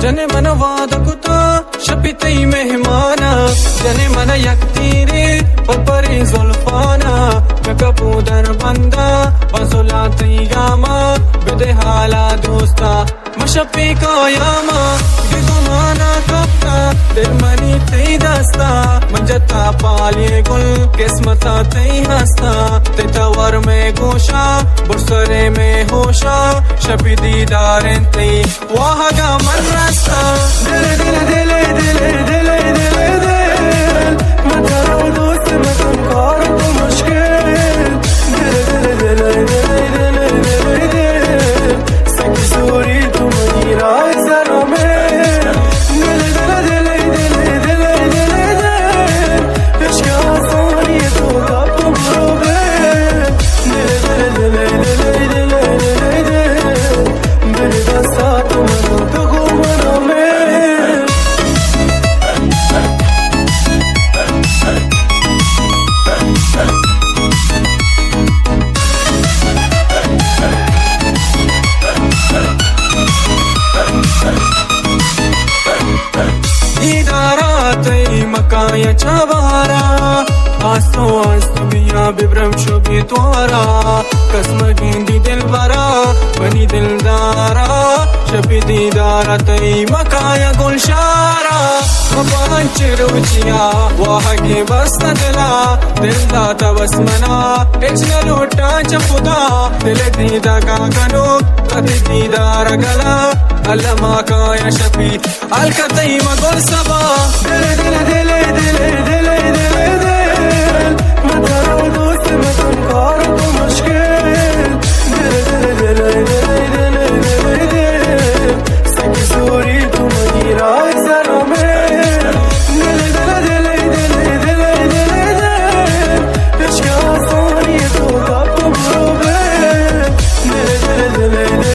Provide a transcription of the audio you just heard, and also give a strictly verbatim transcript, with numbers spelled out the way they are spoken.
जने मन वादकुता शपितई मेहमाना जने मन यक्तीरे पपरी जुल्फाना कपूदर बंदा बसुला तैयामा बिदे हाला दोस्ता मशपी का यामा गिगुमाना कपता दिल मनी तई दस्ता मंजता पालिए गुल किस्मता तई हस्ता तेतावर में गोशा बुरसरे में होशा शपी दीदारें तई वाहगा मन रास्ता दिल दिल दिल दिल दिल दिल दिल मतारो दोस्त मतम कार तो मुश्किल दिल दिल दिल दिल दिल दिल सकी सूरी तुम्हारी राह जरा में दिल दिल दिल दिल दिल दिल इश्क आसानी तो कब मरोगे दिल दिल दिल दिल दिल दिल दिल का साथ मनो तो घूमना में मकाया चवारा आस्तो आस्तो मिया बिब्रम शुभी त्वारा कसम गेंदी दिलवरा बनी दिलदारा शपी दीदारा तई मकाया गुलशारा पांच रुचिया वाह के बस दिला दिलदा तबस्मना इचना लोटा चपुदा दिल दीदा का कनो कति दीदार गला अल्लाह काया शपी अलकतई मगुल सबा दिल दिल दिल